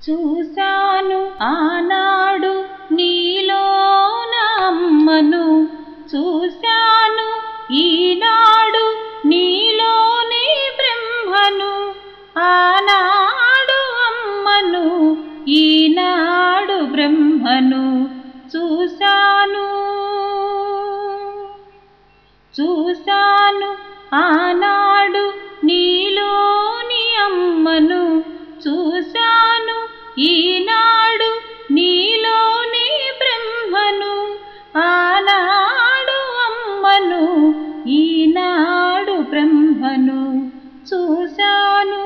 చూశాను ఆనాడు నీలోన అమ్మను, చూశాను ఈనాడు నీలోనే బ్రహ్మను. ఆనాడు అమ్మను, ఈనాడు బ్రహ్మను చూశాను. చూశాను ఆనాడు నీలోని అమ్మను, చూశాను ఈనాడు నీలోని బ్రహ్మను. ఆనాడు అమ్మను, ఈనాడు బ్రహ్మను చూశాను.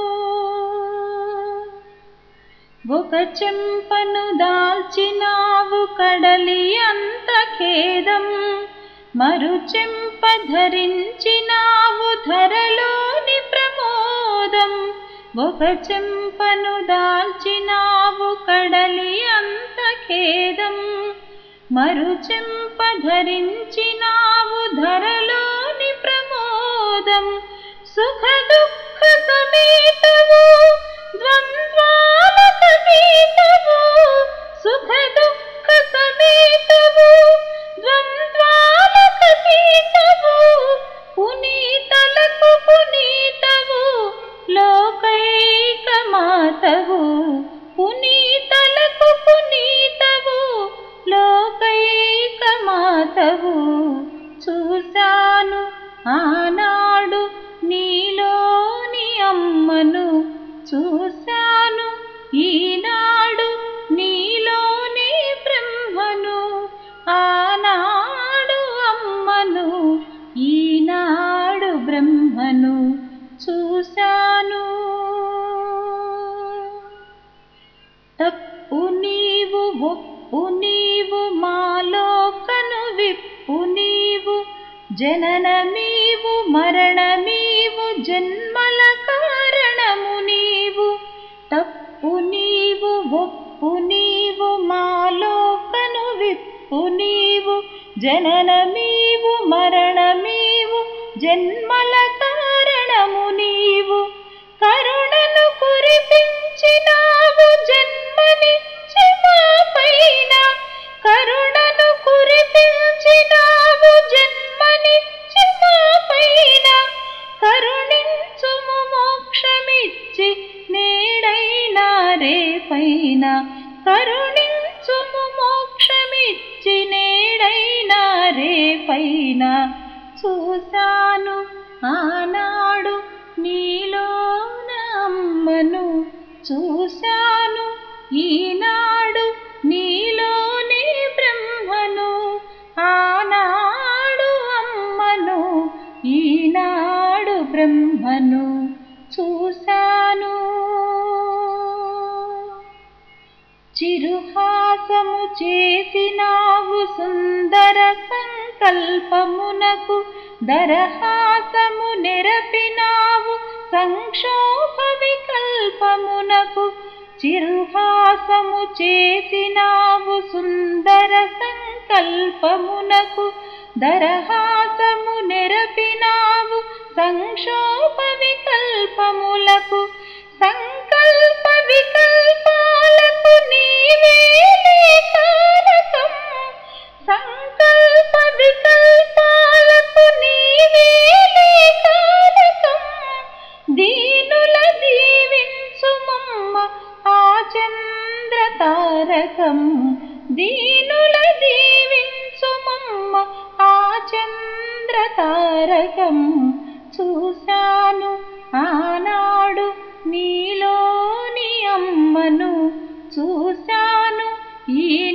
ఒక చెంపను దాల్చినావు కడలి అంత ఖేదం, మరు చెంప ధరించినావు ధరలోని ప్రమోదం. ఒక చెంపను దాల్చినావు కడలి అంత ఖేదం, మరు చెంప ధరించినావు ధరలోని ప్రమోదం. సుఖ దుఃఖ సమేతవు ద్వంద్వాలకతీతవు, సుఖ దుఃఖ సమేతవు ద్వంద్వాలకతీతవు. పునీతలకు పునీతవు లోకైక మాతవు, పునీతలకు పునీతవు లోకైక మాతవు. చూశాను ఆనాడు నీలోని అమ్మను, చూశాను ఈనాడు నీలోని బ్రహ్మను. ఆనాడు అమ్మను, ఈనాడు బ్రహ్మను చూశాను. తప్పు నీవు ఒప్పు నీవు మాలో కను విప్పు నీవు, జననమీవు మరణమీవు జన్మల కారణము నీవు. తప్పు నీవు ఒప్పు నీవు మాలో కను విప్పు నీవు, జననమీవు మరణమీవు జన్మల కారణము నీవు. కరుణను కురిపించినావు జన్మనిచ్చి మా పైన, కరుణను కురిపించినావు జన్మనిచ్చి మా పైన. కరుణించుము మోక్షమిచ్చి నేడైనా రేపైన, కరుణించుము మోక్షమిచ్చి నేడైనా రేపైన. చూశాను ఆనాడు నీలోన అమ్మను, చూశాను ఈనాడు నీలోని బ్రహ్మను. ఆనాడు అమ్మను, ఈనాడు బ్రహ్మను చూశాను. చిరుహాసము చేసినావు సుందర సంకల్పమునకు, దరహాసము నెరపినావు సంక్షోభ వికల్పమునకు. చిరుహాసము చేసినావు సుందర సంకల్పమునకు, దరహాసము నెరపినావు సంక్షోభ వికల్పములకు. సంకల్ప వికల్పాలకు నీవేలే కారకం, సంకల్ప వికల్పాలకు నీవేలే కారకం. దీనుల దీవించుమమ్మ ఆ చంద్ర తారకం, దీనుల దీవించుమమ్మ ఆ చంద్ర తారకం. చూశాను ఆనాడు నీలోని అమ్మను, చూశాను ఈ